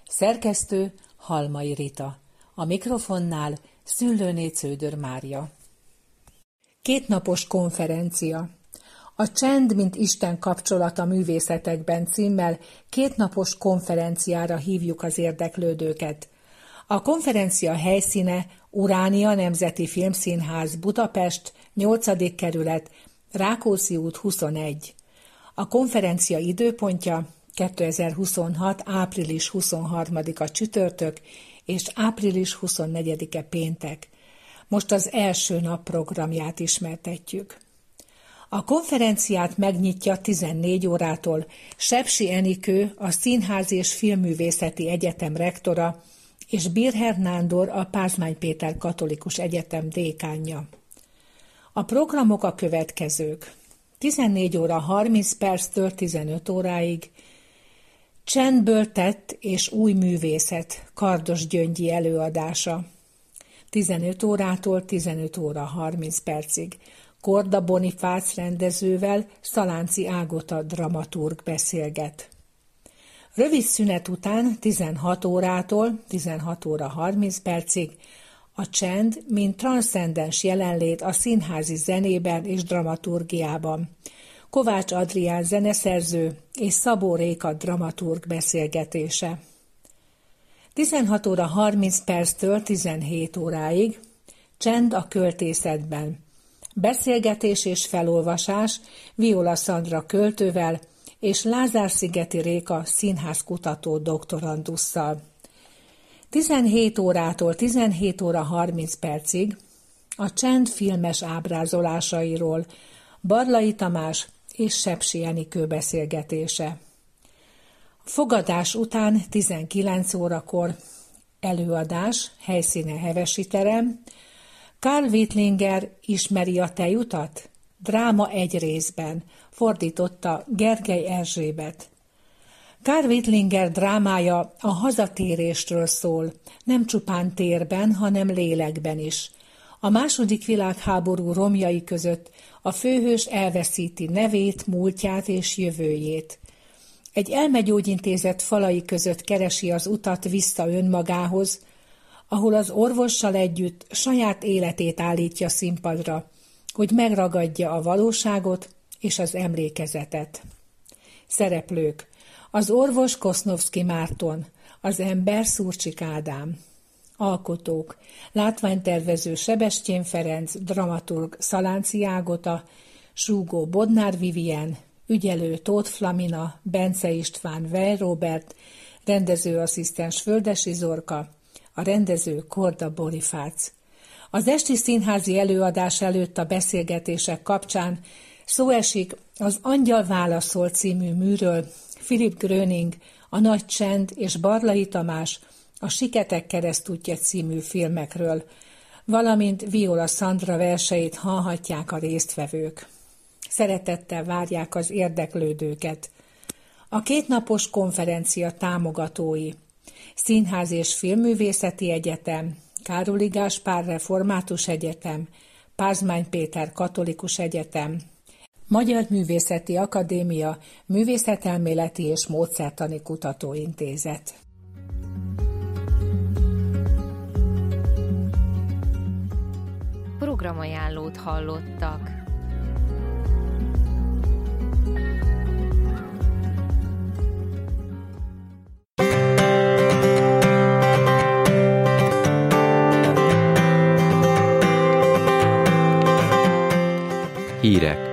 Szerkesztő Halmai Rita. A mikrofonnál Szüllőné Cződör Mária. Kétnapos konferencia. A Csend, mint Isten kapcsolata művészetekben címmel kétnapos konferenciára hívjuk az érdeklődőket. A konferencia helyszíne Uránia Nemzeti Filmszínház, Budapest, 8. kerület, Rákóczi út 21. A konferencia időpontja 2026. április 23-a csütörtök és április 24-e péntek. Most az első nap programját ismertetjük. A konferenciát megnyitja 14 órától Sepsi Enikő, a Színház és Filmművészeti Egyetem rektora, és Birher Nándor, a Pázmány Péter Katolikus Egyetem dékánja. A programok a következők. 14 óra 30 perctől 15 óráig Csendből tett és új művészet, Kardos Gyöngyi előadása. 15 órától 15 óra 30 percig Korda Bonifác rendezővel Szalánci Ágota dramaturg beszélget. Rövid szünet után 16 órától 16 óra 30 percig a csend, mint transzcendens jelenlét a színházi zenében és dramaturgiában. Kovács Adrián zeneszerző és Szabó Réka dramaturg beszélgetése. 16 óra 30 perctől 17 óráig Csend a költészetben. Beszélgetés és felolvasás Viola Szandra költővel és Lázár-szigeti Réka színházkutató doktorandusszal. 17 órától 17 óra 30 percig a Csend filmes ábrázolásairól Barlai Tamás és Sepsi Enikő beszélgetése. Fogadás után 19 órakor előadás, helyszíne Hevesi terem, Karl Wittlinger Ismeri a tejutat? Dráma egy részben, fordította Gergely Erzsébet. Karl Wittlinger drámája a hazatérésről szól, nem csupán térben, hanem lélekben is. A II. Világháború romjai között a főhős elveszíti nevét, múltját és jövőjét. Egy elmegyógyintézet falai között keresi az utat vissza önmagához, ahol az orvossal együtt saját életét állítja színpadra, hogy megragadja a valóságot és az emlékezetet. Szereplők: az orvos Kosznovszky Márton, az ember Szurcsik Ádám. Alkotók: látványtervező Sebestyén Ferenc, dramaturg Szalánci Ágota, súgó Bodnár Vivien, ügyelő Tóth Flamina, Bence István, Weil Róbert, rendezőasszisztens Földesi Zorka, a rendező Korda Bonifác. Az esti színházi előadás előtt a beszélgetések kapcsán szó esik az Angyal válaszol című műről, Philipp Gröning, a Nagy Csend és Barlai Tamás, a Siketek keresztútja című filmekről, valamint Viola Szandra verseit hallhatják a résztvevők. Szeretettel várják az érdeklődőket. A kétnapos konferencia támogatói: Színház és Filmművészeti Egyetem, Károli Gáspár Református Egyetem, Pázmány Péter Katolikus Egyetem, Magyar Művészeti Akadémia, Művészetelméleti és Módszertani Kutatóintézet. Programajánlót hallottak. Hírek.